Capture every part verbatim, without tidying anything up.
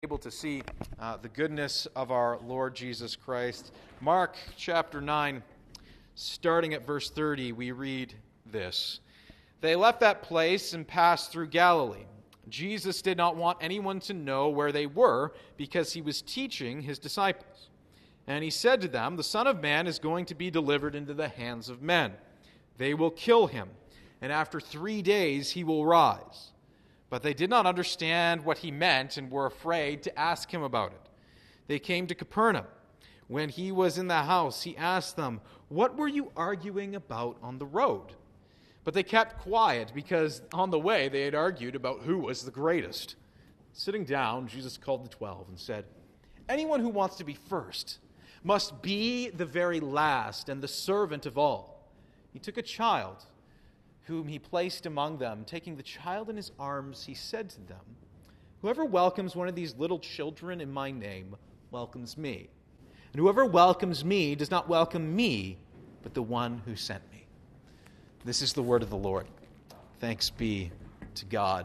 Able to see uh, the goodness of our Lord Jesus Christ. Mark chapter nine, starting at verse thirty, we read this. They left that place and passed through Galilee. Jesus did not want anyone to know where they were because he was teaching his disciples. And he said to them, "The Son of Man is going to be delivered into the hands of men. They will kill him, and after three days he will rise." But they did not understand what he meant and were afraid to ask him about it. They came to Capernaum. When he was in the house, he asked them, "What were you arguing about on the road?" But they kept quiet because on the way they had argued about who was the greatest. Sitting down, Jesus called the twelve and said, "Anyone who wants to be first must be the very last and the servant of all." He took a child whom he placed among them. Taking the child in his arms, he said to them, "Whoever welcomes one of these little children in my name welcomes me. And whoever welcomes me does not welcome me, but the one who sent me." This is the word of the Lord. Thanks be to God.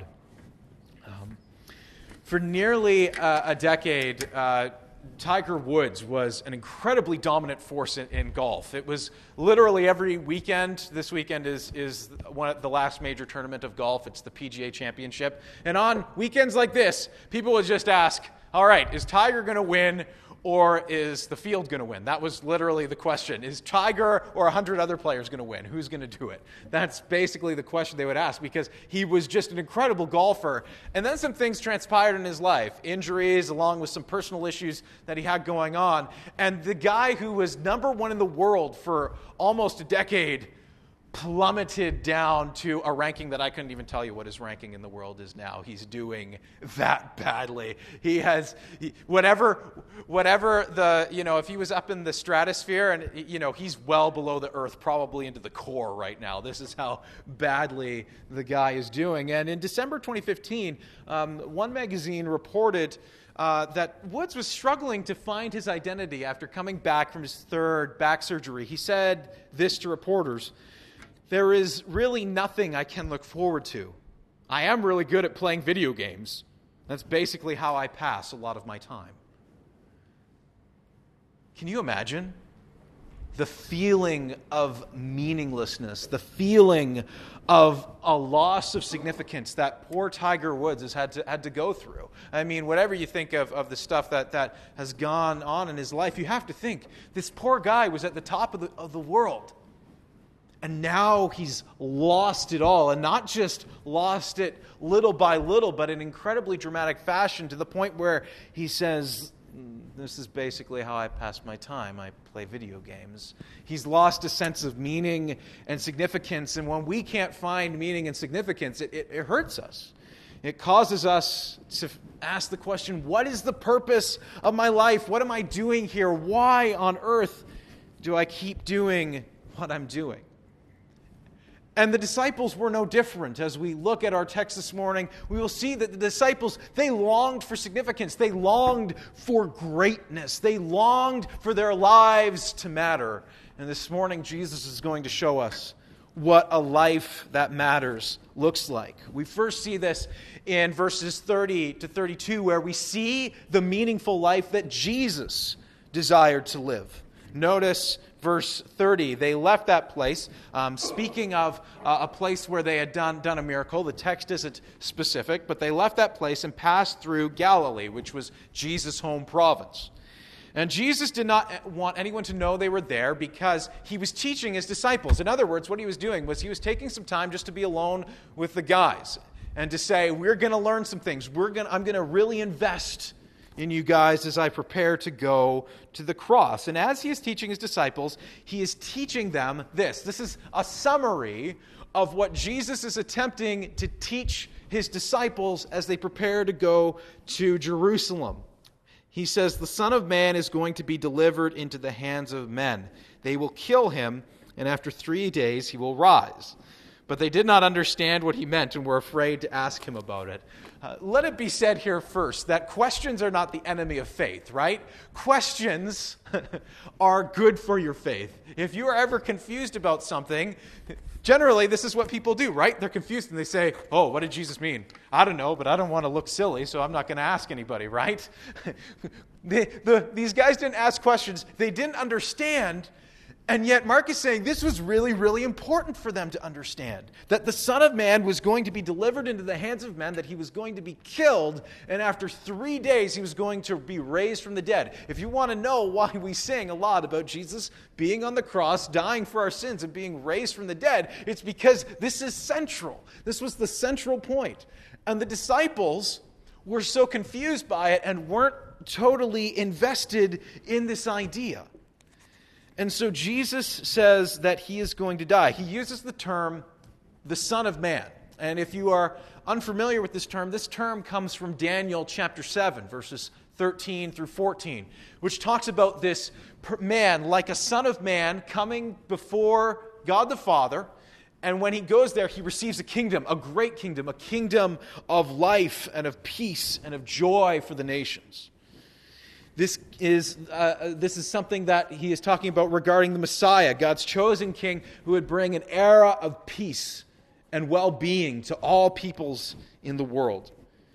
Um, for nearly uh, a decade, uh, Tiger Woods was an incredibly dominant force in, in golf. It was literally every weekend. This weekend is is one of the last major tournament of golf. It's the P G A Championship. And on weekends like this, people would just ask, all right, is Tiger going to win or is the field going to win? That was literally the question. Is Tiger or a hundred other players going to win? Who's going to do it? That's basically the question they would ask because he was just an incredible golfer. And then some things transpired in his life, injuries along with some personal issues that he had going on. And the guy who was number one in the world for almost a decade plummeted down to a ranking that I couldn't even tell you what his ranking in the world is now. He's doing that badly. He has he, whatever whatever the, you know, if he was up in the stratosphere and, you know, he's well below the earth, probably into the core right now. This is how badly the guy is doing. And in December twenty fifteen, um, one magazine reported uh, that Woods was struggling to find his identity after coming back from his third back surgery. He said this to reporters: "There is really nothing I can look forward to. I am really good at playing video games. That's basically how I pass a lot of my time." Can you imagine the feeling of meaninglessness, the feeling of a loss of significance that poor Tiger Woods has had to had to go through? I mean, whatever you think of, of the stuff that, that has gone on in his life, you have to think, this poor guy was at the top of the, of the world. And now he's lost it all, and not just lost it little by little, but in incredibly dramatic fashion to the point where he says, "This is basically how I pass my time. I play video games." He's lost a sense of meaning and significance, and when we can't find meaning and significance, it, it, it hurts us. It causes us to ask the question, what is the purpose of my life? What am I doing here? Why on earth do I keep doing what I'm doing? And the disciples were no different. As we look at our text this morning, we will see that the disciples, they longed for significance. They longed for greatness. They longed for their lives to matter. And this morning, Jesus is going to show us what a life that matters looks like. We first see this in verses thirty to thirty-two, where we see the meaningful life that Jesus desired to live. Notice verse thirty, they left that place. Um, speaking of uh, a place where they had done, done a miracle, the text isn't specific, but they left that place and passed through Galilee, which was Jesus' home province. And Jesus did not want anyone to know they were there because he was teaching his disciples. In other words, what he was doing was he was taking some time just to be alone with the guys and to say, we're going to learn some things. We're going I'm going to really invest in you guys as I prepare to go to the cross. And as he is teaching his disciples, he is teaching them this. This is a summary of what Jesus is attempting to teach his disciples as they prepare to go to Jerusalem. He says, "The Son of Man is going to be delivered into the hands of men. They will kill him, and after three days he will rise." but they did not understand what he meant and were afraid to ask him about it. Uh, let it be said here first that questions are not the enemy of faith, right? Questions are good for your faith. If you are ever confused about something, generally this is what people do, right? They're confused and they say, oh, what did Jesus mean? I don't know, but I don't want to look silly, so I'm not going to ask anybody, right? the, the, these guys didn't ask questions. They didn't understand. And yet Mark is saying this was really, really important for them to understand. That the Son of Man was going to be delivered into the hands of men, that he was going to be killed, and after three days he was going to be raised from the dead. If you want to know why we sing a lot about Jesus being on the cross, dying for our sins, and being raised from the dead, it's because this is central. This was the central point. And the disciples were so confused by it and weren't totally invested in this idea. And so Jesus says that he is going to die. He uses the term, the Son of Man. And if you are unfamiliar with this term, this term comes from Daniel chapter seven, verses thirteen through fourteen, which talks about this man, like a son of man, coming before God the Father. And when he goes there, he receives a kingdom, a great kingdom, a kingdom of life and of peace and of joy for the nations. This is uh, this is something that he is talking about regarding the Messiah, God's chosen king who would bring an era of peace and well-being to all peoples in the world.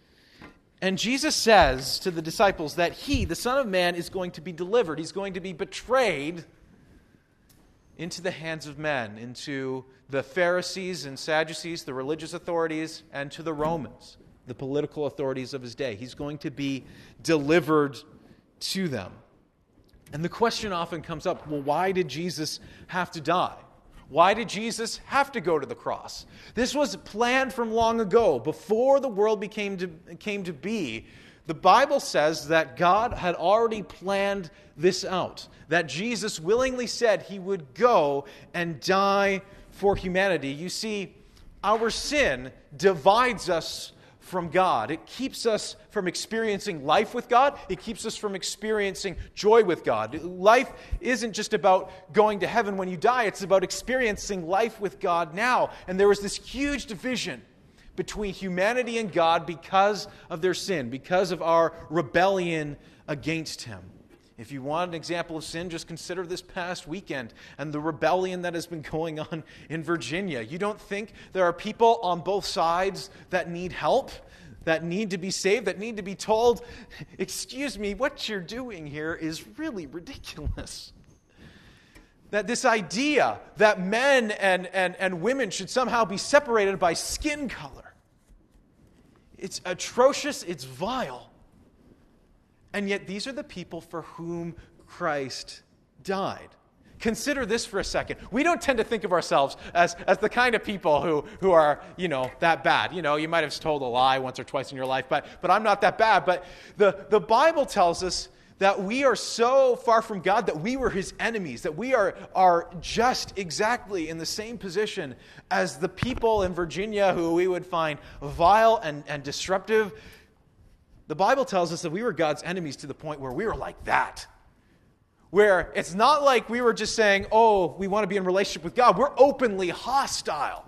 And Jesus says to the disciples that he, the Son of Man, is going to be delivered. He's going to be betrayed into the hands of men, into the Pharisees and Sadducees, the religious authorities, and to the Romans, the political authorities of his day. He's going to be delivered to them. And the question often comes up, well, why did Jesus have to die? Why did Jesus have to go to the cross? This was planned from long ago, before the world became to, came to be. The Bible says that God had already planned this out, that Jesus willingly said he would go and die for humanity. You see, our sin divides us from God. It keeps us from experiencing life with God. It keeps us from experiencing joy with God. Life isn't just about going to heaven when you die. It's about experiencing life with God now. And there was this huge division between humanity and God because of their sin, because of our rebellion against him. If you want an example of sin, just consider this past weekend and the rebellion that has been going on in Virginia. You don't think there are people on both sides that need help, that need to be saved, that need to be told, excuse me, what you're doing here is really ridiculous. That this idea that men and, and, and women should somehow be separated by skin color, it's atrocious, it's vile. And yet these are the people for whom Christ died. Consider this for a second. We don't tend to think of ourselves as, as the kind of people who, who are, you know, that bad. You know, you might have told a lie once or twice in your life, but, but I'm not that bad. But the, the Bible tells us that we are so far from God that we were his enemies, that we are, are just exactly in the same position as the people in Virginia who we would find vile and, and disruptive. The Bible tells us that we were God's enemies to the point where we were like that. Where it's not like we were just saying, oh, we want to be in relationship with God. We're openly hostile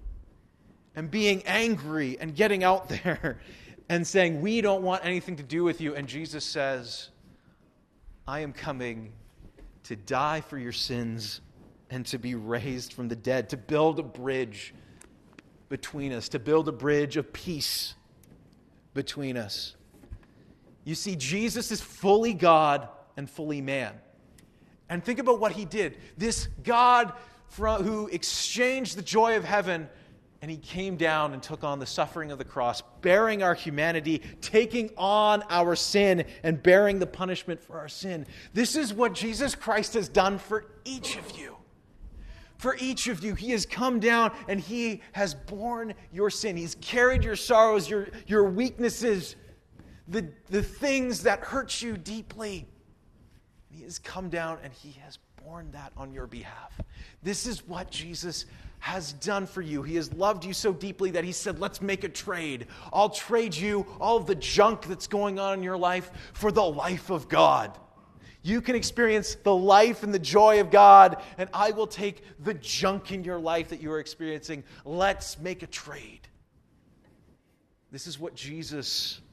and being angry and getting out there and saying, we don't want anything to do with you. And Jesus says, I am coming to die for your sins and to be raised from the dead, to build a bridge between us, to build a bridge of peace between us. You see, Jesus is fully God and fully man. And think about what he did. This God from, who exchanged the joy of heaven, and he came down and took on the suffering of the cross, bearing our humanity, taking on our sin, and bearing the punishment for our sin. This is what Jesus Christ has done for each of you. For each of you, he has come down and he has borne your sin. He's carried your sorrows, your, your weaknesses, the, the things that hurt you deeply. He has come down and he has borne that on your behalf. This is what Jesus has done for you. He has loved you so deeply that he said, let's make a trade. I'll trade you all of the junk that's going on in your life for the life of God. You can experience the life and the joy of God, and I will take the junk in your life that you are experiencing. Let's make a trade. This is what Jesus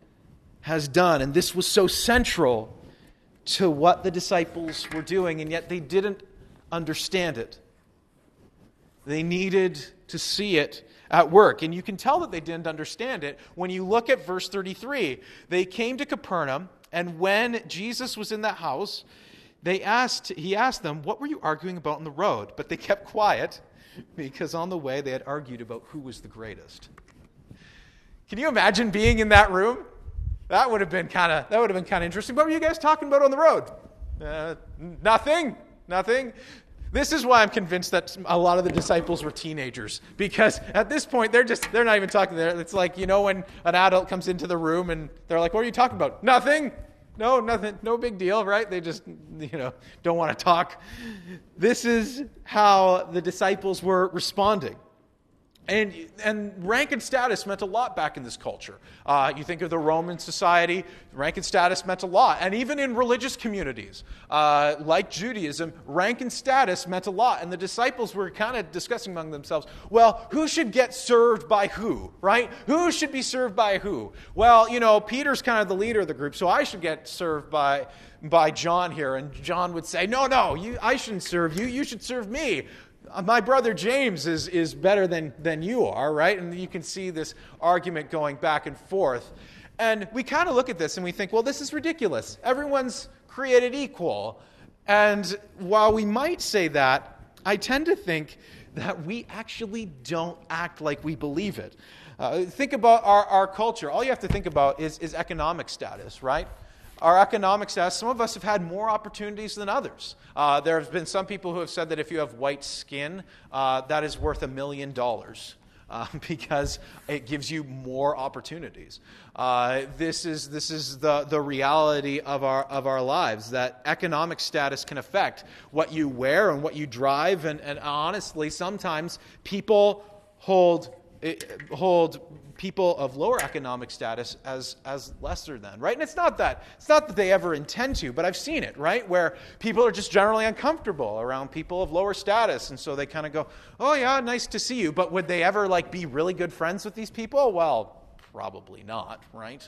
has done, and this was so central to what the disciples were doing, and yet they didn't understand it. They needed to see it at work, and you can tell that they didn't understand it when you look at verse thirty-three. They came to Capernaum, and when Jesus was in that house, they asked, he asked them, "What were you arguing about on the road?" But they kept quiet because on the way they had argued about who was the greatest. Can you imagine being in that room? That would have been kind of that would have been kind of interesting. What were you guys talking about on the road? Uh, nothing, nothing. This is why I'm convinced that a lot of the disciples were teenagers, because at this point they're just they're not even talking there. It's like, you know, when an adult comes into the room and they're like, "What are you talking about?" Nothing. No, nothing. No big deal, right? They just, you know, don't want to talk. This is how the disciples were responding. And, and rank and status meant a lot back in this culture. Uh, you think of the Roman society, rank and status meant a lot. And even in religious communities, uh, like Judaism, rank and status meant a lot. And the disciples were kind of discussing among themselves, well, who should get served by who, right? Who should be served by who? Well, you know, Peter's kind of the leader of the group, so I should get served by, by John here. And John would say, no, no, you, I shouldn't serve you. You should serve me. My brother James is, is better than, than you are, right? And you can see this argument going back and forth. And we kind of look at this and we think, well, this is ridiculous. Everyone's created equal. And while we might say that, I tend to think that we actually don't act like we believe it. Uh, think about our, our culture. All you have to think about is, is economic status, right? Our economic status, some of us have had more opportunities than others. Uh, there have been some people who have said that if you have white skin, uh, that is worth a million dollars uh, because it gives you more opportunities. Uh, this is this is the, the reality of our of our lives, that economic status can affect what you wear and what you drive, and, and honestly, sometimes people hold hold people of lower economic status as as lesser than, right? And it's not that it's not that they ever intend to, but I've seen it, right? Where people are just generally uncomfortable around people of lower status, and so they kind of go, "Oh yeah, nice to see you." But would they ever like be really good friends with these people? Well, probably not, right?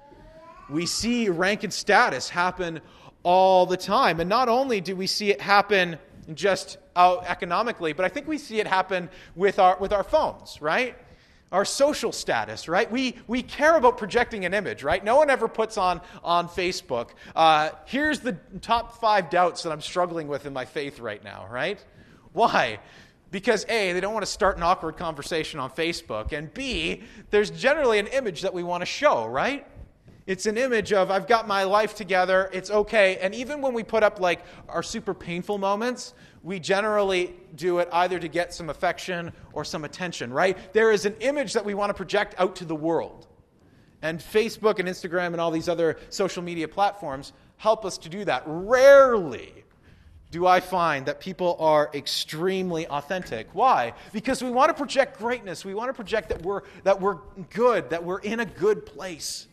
We see rank and status happen all the time, and not only do we see it happen just out economically, but I think we see it happen with our with our phones, right? Our social status, right? We we care about projecting an image, right? No one ever puts on, on Facebook, uh, here's the top five doubts that I'm struggling with in my faith right now, right? Why? Because A, they don't want to start an awkward conversation on Facebook, and B, there's generally an image that we want to show, right? It's an image of, I've got my life together, it's okay. And even when we put up like our super painful moments, we generally do it either to get some affection or some attention, right? There is an image that we want to project out to the world. And Facebook and Instagram and all these other social media platforms help us to do that. Rarely do I find that people are extremely authentic. Why? Because we want to project greatness. We want to project that we're that we're good, that we're in a good place.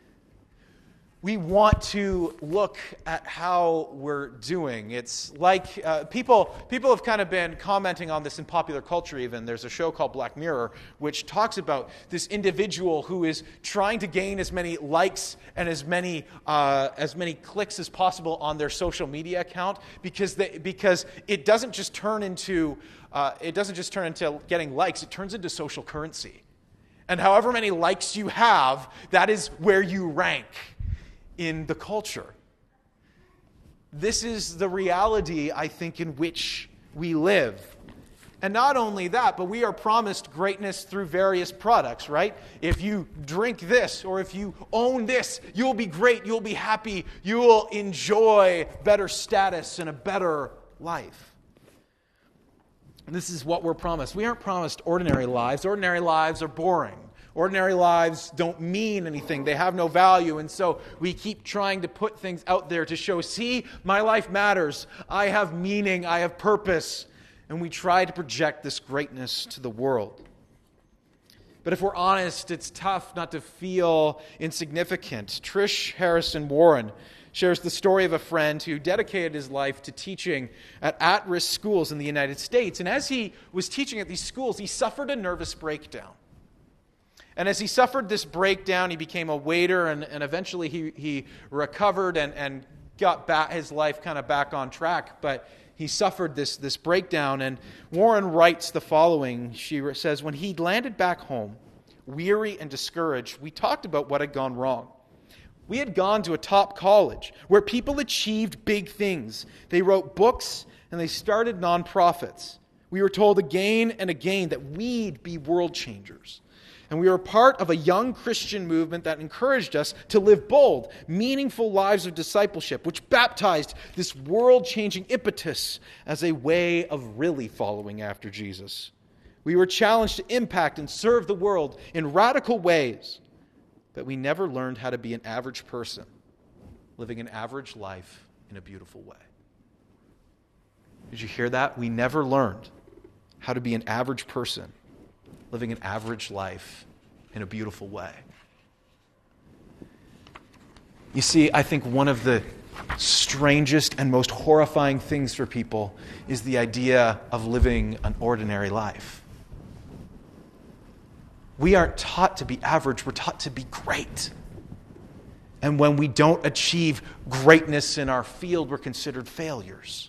We want to look at how we're doing. It's like uh, people people have kind of been commenting on this in popular culture even. There's a show called Black Mirror, which talks about this individual who is trying to gain as many likes and as many uh, as many clicks as possible on their social media account, because they, because it doesn't just turn into uh, it doesn't just turn into getting likes. It turns into social currency. And however many likes you have, that is where you rank in the culture. This is the reality, I think, in which we live. And not only that, but we are promised greatness through various products, right? If you drink this or if you own this, you'll be great, you'll be happy, you will enjoy better status and a better life. And this is what we're promised. We aren't promised ordinary lives. Ordinary lives are boring. Ordinary lives don't mean anything. They have no value. And so we keep trying to put things out there to show, see, my life matters. I have meaning. I have purpose. And we try to project this greatness to the world. But if we're honest, it's tough not to feel insignificant. Trish Harrison Warren shares the story of a friend who dedicated his life to teaching at at-risk schools in the United States. And as he was teaching at these schools, he suffered a nervous breakdown. And as he suffered this breakdown, he became a waiter, and, and eventually he, he recovered and, and got back, his life kind of back on track. But he suffered this, this breakdown. And Warren writes the following. She says, when he landed back home, weary and discouraged, we talked about what had gone wrong. We had gone to a top college where people achieved big things. They wrote books and they started nonprofits. We were told again and again that we'd be world changers. And we were part of a young Christian movement that encouraged us to live bold, meaningful lives of discipleship, which baptized this world-changing impetus as a way of really following after Jesus. We were challenged to impact and serve the world in radical ways, but we never learned how to be an average person, living an average life in a beautiful way. Did you hear that? We never learned how to be an average person, living an average life in a beautiful way. You see, I think one of the strangest and most horrifying things for people is the idea of living an ordinary life. We aren't taught to be average, we're taught to be great. And when we don't achieve greatness in our field, we're considered failures.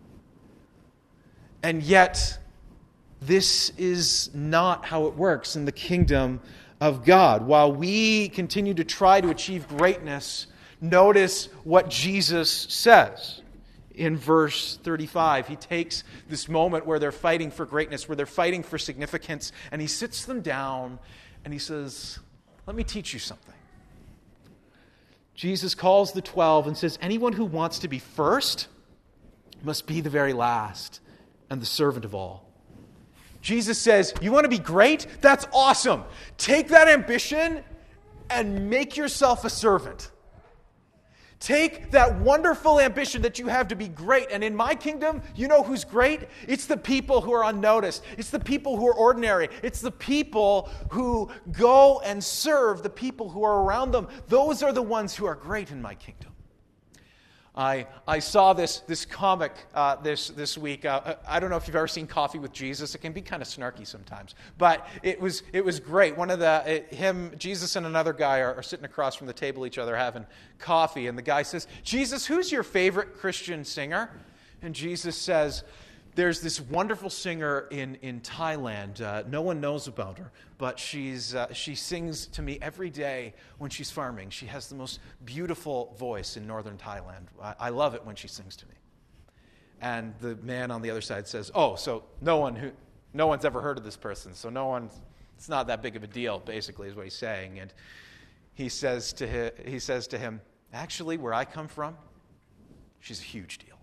And yet, this is not how it works in the kingdom of God. While we continue to try to achieve greatness, notice what Jesus says in verse thirty-five. He takes this moment where they're fighting for greatness, where they're fighting for significance, and he sits them down and he says, let me teach you something. Jesus calls the twelve and says, anyone who wants to be first must be the very last and the servant of all. Jesus says, you want to be great? That's awesome. Take that ambition and make yourself a servant. Take that wonderful ambition that you have to be great. And in my kingdom, you know who's great? It's the people who are unnoticed. It's the people who are ordinary. It's the people who go and serve the people who are around them. Those are the ones who are great in my kingdom. I I saw this this comic uh, this this week. Uh, I don't know if you've ever seen Coffee with Jesus. It can be kind of snarky sometimes, but it was it was great. One of the it, him Jesus and another guy are, are sitting across from the table each other having coffee, and the guy says, "Jesus, who's your favorite Christian singer?" And Jesus says, "There's this wonderful singer in in Thailand. Uh, no one knows about her, but she's uh, she sings to me every day when she's farming. She has the most beautiful voice in northern Thailand. I, I love it when she sings to me." And the man on the other side says, "Oh, so no one who no one's ever heard of this person. So no one, it's not that big of a deal." Basically, is what he's saying. And he says to him, he says to him, "Actually, where I come from, she's a huge deal."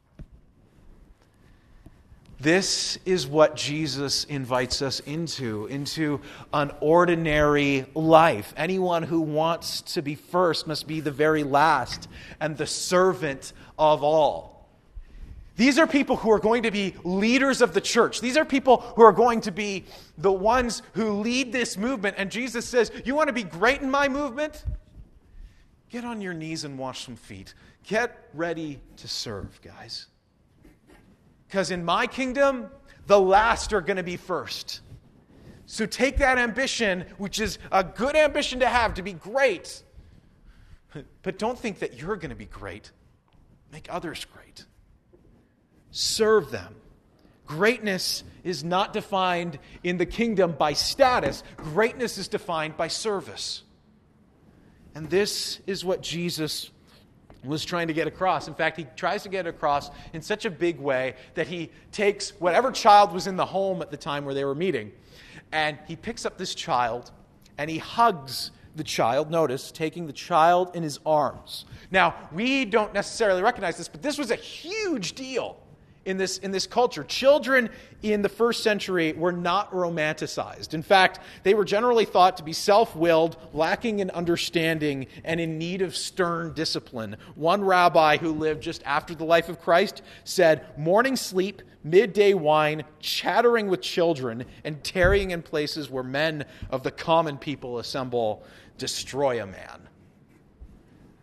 This is what Jesus invites us into, into an ordinary life. Anyone who wants to be first must be the very last and the servant of all. These are people who are going to be leaders of the church. These are people who are going to be the ones who lead this movement. And Jesus says, you want to be great in my movement? Get on your knees and wash some feet. Get ready to serve, guys. Because in my kingdom, the last are going to be first. So take that ambition, which is a good ambition to have, to be great. But don't think that you're going to be great. Make others great. Serve them. Greatness is not defined in the kingdom by status. Greatness is defined by service. And this is what Jesus was trying to get across. In fact, he tries to get across in such a big way that he takes whatever child was in the home at the time where they were meeting, and he picks up this child, and he hugs the child. Notice, taking the child in his arms. Now, we don't necessarily recognize this, but this was a huge deal in this, in this culture. Children in the first century were not romanticized. In fact, they were generally thought to be self-willed, lacking in understanding, and in need of stern discipline. One rabbi who lived just after the life of Christ said, morning sleep, midday wine, chattering with children, and tarrying in places where men of the common people assemble destroy a man.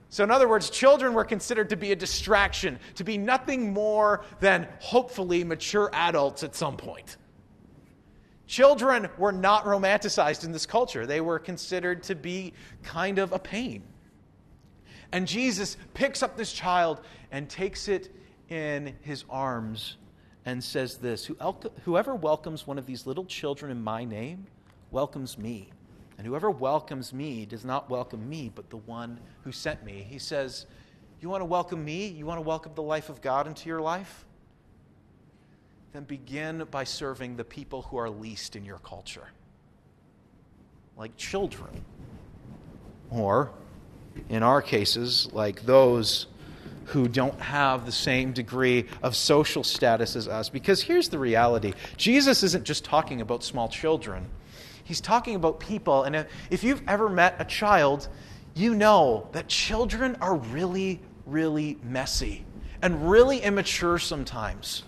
So in other words, children were considered to be a distraction, to be nothing more than hopefully mature adults at some point. Children were not romanticized in this culture. They were considered to be kind of a pain. And Jesus picks up this child and takes it in his arms and says this, "Whoever welcomes one of these little children in my name welcomes me. And whoever welcomes me does not welcome me, but the one who sent me." He says, you want to welcome me? You want to welcome the life of God into your life? Then begin by serving the people who are least in your culture, like children. Or, in our cases, like those who don't have the same degree of social status as us. Because here's the reality. Jesus isn't just talking about small children. He's talking about people, and if you've ever met a child, you know that children are really, really messy and really immature sometimes.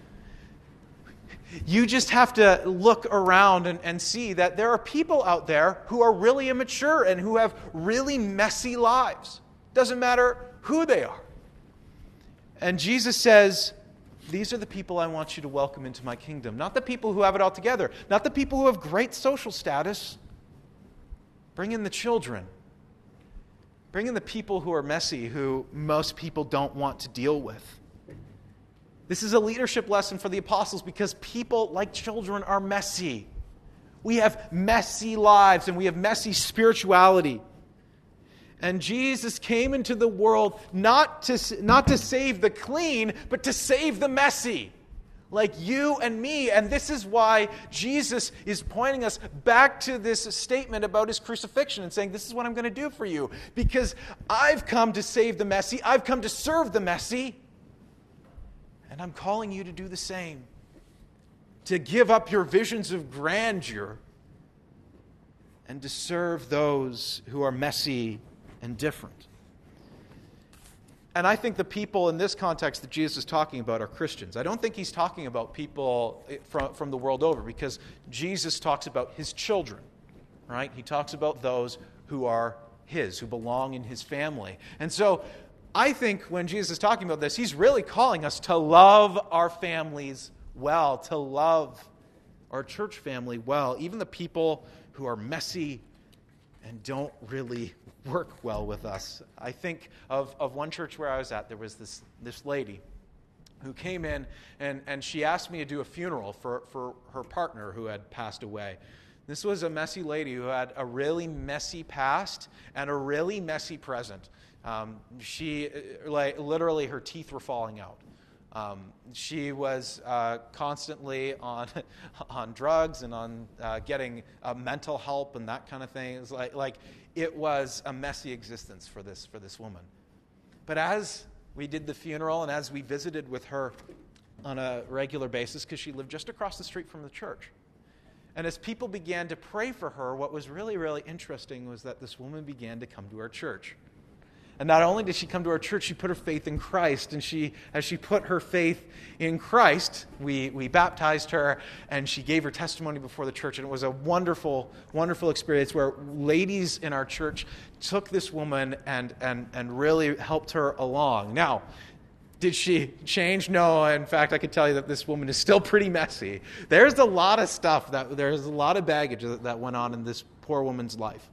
You just have to look around and, and see that there are people out there who are really immature and who have really messy lives. Doesn't matter who they are. And Jesus says, these are the people I want you to welcome into my kingdom. Not the people who have it all together. Not the people who have great social status. Bring in the children. Bring in the people who are messy, who most people don't want to deal with. This is a leadership lesson for the apostles because people, like children, are messy. We have messy lives and we have messy spirituality. And Jesus came into the world not to, not to save the clean, but to save the messy, like you and me. And this is why Jesus is pointing us back to this statement about his crucifixion and saying, this is what I'm going to do for you. Because I've come to save the messy. I've come to serve the messy. And I'm calling you to do the same. To give up your visions of grandeur and to serve those who are messy and different. And I think the people in this context that Jesus is talking about are Christians. I don't think he's talking about people from, from the world over, because Jesus talks about his children, right? He talks about those who are his, who belong in his family. And so I think when Jesus is talking about this, he's really calling us to love our families well, to love our church family well, even the people who are messy and don't really work well with us. I think of, of one church where I was at. There was this, this lady who came in and, and she asked me to do a funeral for, for her partner who had passed away. This was a messy lady who had a really messy past and a really messy present. Um, she, like, literally her teeth were falling out. Um, she was uh, constantly on on drugs and on uh, getting uh, mental help and that kind of thing. It was like, like it was a messy existence for this for this woman. But as we did the funeral and as we visited with her on a regular basis, because she lived just across the street from the church, and as people began to pray for her, what was really, really interesting was that this woman began to come to our church. And not only did she come to our church, she put her faith in Christ. And she, as she put her faith in Christ, we, we baptized her, and she gave her testimony before the church. And it was a wonderful, wonderful experience where ladies in our church took this woman and, and, and really helped her along. Now, did she change? No. In fact, I can tell you that this woman is still pretty messy. There's a lot of stuff, that there's a lot of baggage that, that went on in this poor woman's life.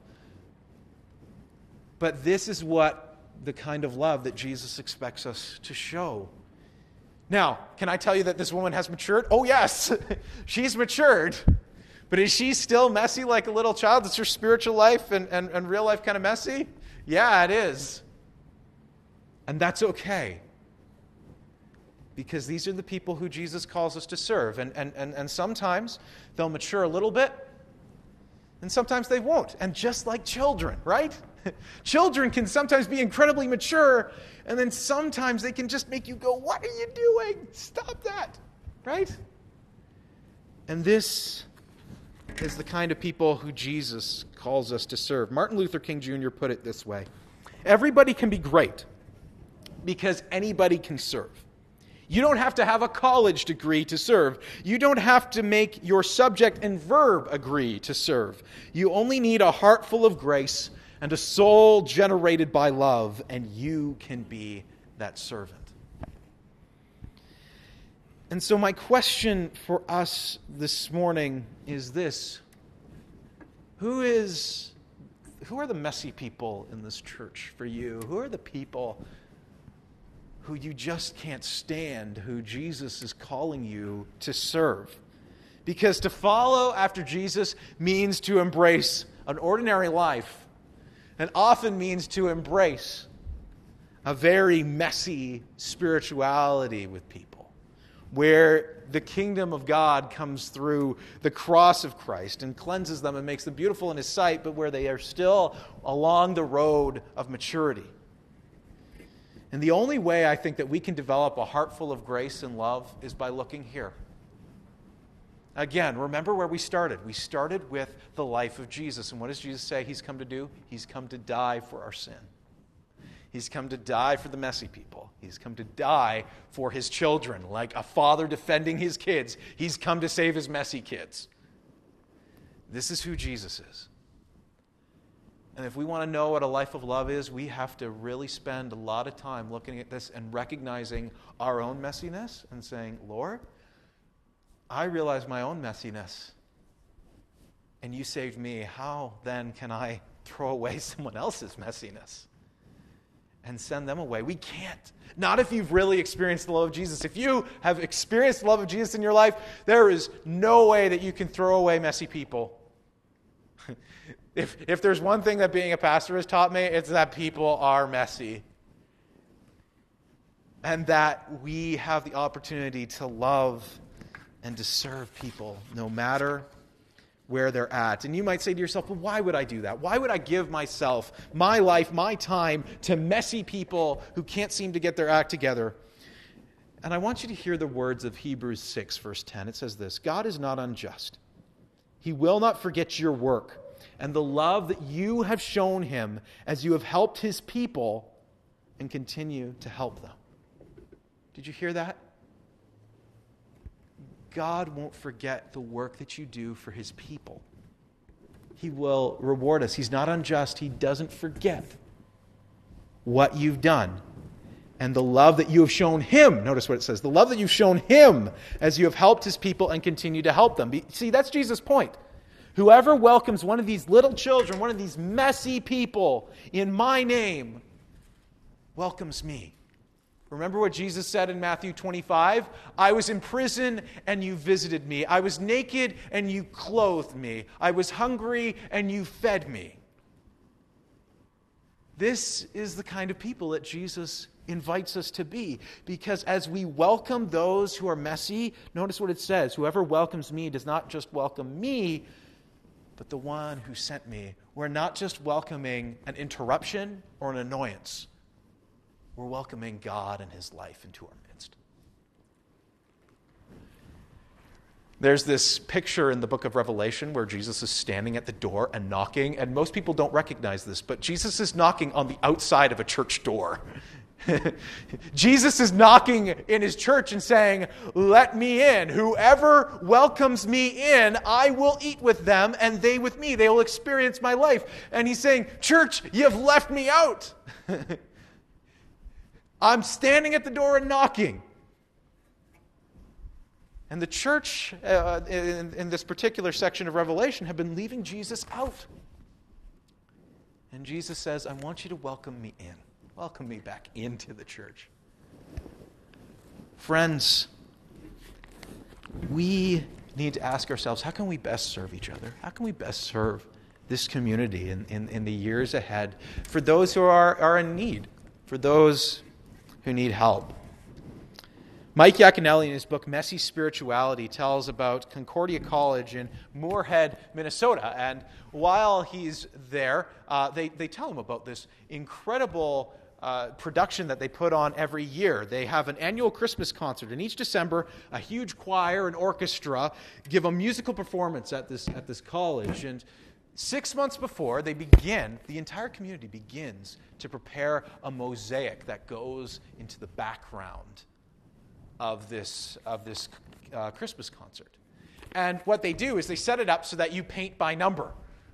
But this is what the kind of love that Jesus expects us to show. Now, can I tell you that this woman has matured? Oh, yes. She's matured. But is she still messy like a little child? Is her spiritual life and, and, and real life kind of messy? Yeah, it is. And that's okay. Because these are the people who Jesus calls us to serve. And, and, and, and sometimes they'll mature a little bit, and sometimes they won't. And just like children, right? Children can sometimes be incredibly mature, and then sometimes they can just make you go, what are you doing? Stop that, right? And this is the kind of people who Jesus calls us to serve. Martin Luther King Junior put it this way: everybody can be great because anybody can serve. You don't have to have a college degree to serve. You don't have to make your subject and verb agree to serve. You only need a heart full of grace and a soul generated by love, and you can be that servant. And so my question for us this morning is this: Who is, who are the messy people in this church for you? Who are the people who you just can't stand, who Jesus is calling you to serve? Because to follow after Jesus means to embrace an ordinary life, and often means to embrace a very messy spirituality with people, where the kingdom of God comes through the cross of Christ and cleanses them and makes them beautiful in His sight, but where they are still along the road of maturity. And the only way I think that we can develop a heart full of grace and love is by looking here. Again, remember where we started. We started with the life of Jesus. And what does Jesus say He's come to do? He's come to die for our sin. He's come to die for the messy people. He's come to die for His children, like a father defending his kids. He's come to save his messy kids. This is who Jesus is. And if we want to know what a life of love is, we have to really spend a lot of time looking at this and recognizing our own messiness and saying, Lord, I realize my own messiness, and you saved me. How then can I throw away someone else's messiness and send them away? We can't. Not if you've really experienced the love of Jesus. If you have experienced the love of Jesus in your life, there is no way that you can throw away messy people. If, if there's one thing that being a pastor has taught me, it's that people are messy. And that we have the opportunity to love and to serve people no matter where they're at. And you might say to yourself, well, why would I do that? Why would I give myself, my life, my time to messy people who can't seem to get their act together? And I want you to hear the words of Hebrews six, verse ten. It says this: God is not unjust. He will not forget your work and the love that you have shown Him as you have helped His people and continue to help them. Did you hear that? God won't forget the work that you do for His people. He will reward us. He's not unjust. He doesn't forget what you've done. And the love that you have shown Him, notice what it says, the love that you've shown Him as you have helped His people and continue to help them. See, that's Jesus' point. Whoever welcomes one of these little children, one of these messy people in my name, welcomes me. Remember what Jesus said in Matthew twenty-five? I was in prison and you visited me. I was naked and you clothed me. I was hungry and you fed me. This is the kind of people that Jesus invites us to be. Because as we welcome those who are messy, notice what it says. Whoever welcomes me does not just welcome me, but the one who sent me. We're not just welcoming an interruption or an annoyance. We're welcoming God and His life into our midst. There's this picture in the book of Revelation where Jesus is standing at the door and knocking, and most people don't recognize this, but Jesus is knocking on the outside of a church door. Jesus is knocking in His church and saying, let me in. Whoever welcomes me in, I will eat with them, and they with me. They will experience my life. And He's saying, church, you've left me out. I'm standing at the door and knocking. And the church uh, in, in this particular section of Revelation have been leaving Jesus out. And Jesus says, I want you to welcome me in. Welcome me back into the church. Friends, we need to ask ourselves, how can we best serve each other? How can we best serve this community in, in, in the years ahead for those who are, are in need, for those who need help? Mike Yaconelli, in his book Messy Spirituality, tells about Concordia College in Moorhead, Minnesota. And while he's there, uh, they, they tell him about this incredible uh, production that they put on every year. They have an annual Christmas concert, and each December, a huge choir and orchestra give a musical performance at this, at this college. And six months before they begin, the entire community begins to prepare a mosaic that goes into the background of this, of this uh, Christmas concert. And what they do is they set it up so that you paint by number.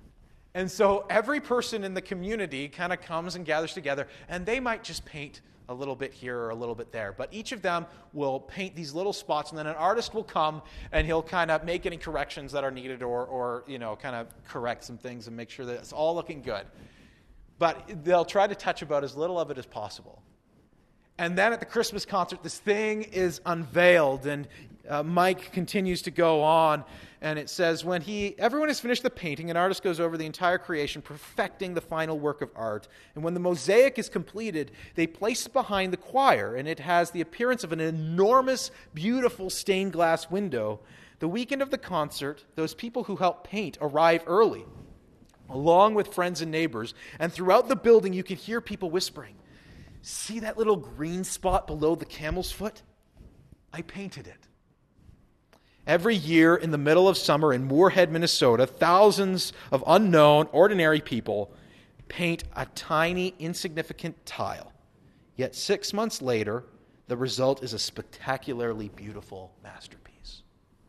And so every person in the community kind of comes and gathers together, and they might just paint a little bit here or a little bit there. But each of them will paint these little spots, and then an artist will come, and he'll kind of make any corrections that are needed or, or you know, kind of correct some things and make sure that it's all looking good. But they'll try to touch about as little of it as possible. And then at the Christmas concert, this thing is unveiled, and uh, Mike continues to go on, and it says, when he, everyone has finished the painting, an artist goes over the entire creation, perfecting the final work of art. And when the mosaic is completed, they place it behind the choir, and it has the appearance of an enormous, beautiful stained glass window. The weekend of the concert, those people who help paint arrive early, along with friends and neighbors, and throughout the building you can hear people whispering, "See that little green spot below the camel's foot? I painted it." Every year in the middle of summer in Moorhead, Minnesota, thousands of unknown, ordinary people paint a tiny, insignificant tile. Yet six months later, the result is a spectacularly beautiful masterpiece.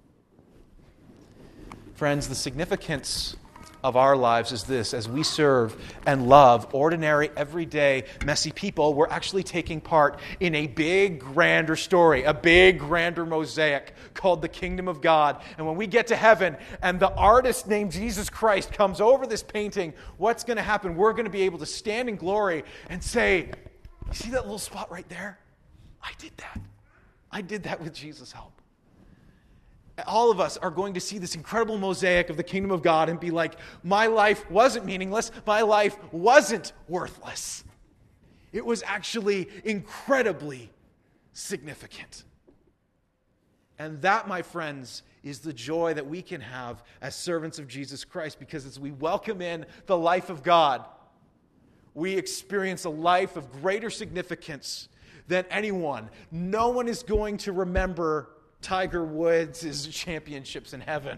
Friends, the significance of our lives is this: as we serve and love ordinary, everyday, messy people, we're actually taking part in a big, grander story, a big, grander mosaic called the Kingdom of God. And when we get to heaven and the artist named Jesus Christ comes over this painting, what's going to happen? We're going to be able to stand in glory and say, "You see that little spot right there? I did that. I did that with Jesus' help." All of us are going to see this incredible mosaic of the kingdom of God and be like, my life wasn't meaningless. My life wasn't worthless. It was actually incredibly significant. And that, my friends, is the joy that we can have as servants of Jesus Christ, because as we welcome in the life of God, we experience a life of greater significance than anyone. No one is going to remember Tiger Woods' championships in heaven.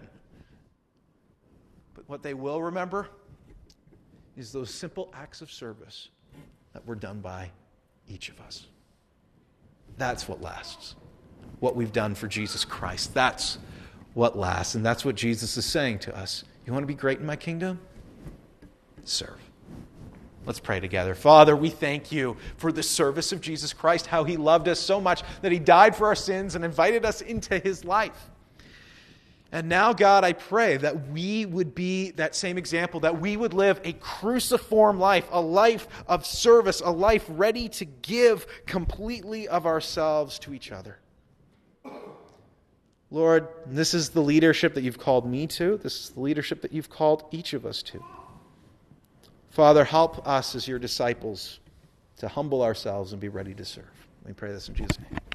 But what they will remember is those simple acts of service that were done by each of us. That's what lasts. What we've done for Jesus Christ. That's what lasts. And that's what Jesus is saying to us. You want to be great in my kingdom? Serve. Let's pray together. Father, we thank you for the service of Jesus Christ, how he loved us so much that he died for our sins and invited us into his life. And now, God, I pray that we would be that same example, that we would live a cruciform life, a life of service, a life ready to give completely of ourselves to each other. Lord, this is the leadership that you've called me to. This is the leadership that you've called each of us to. Father, help us as your disciples to humble ourselves and be ready to serve. We pray this in Jesus' name.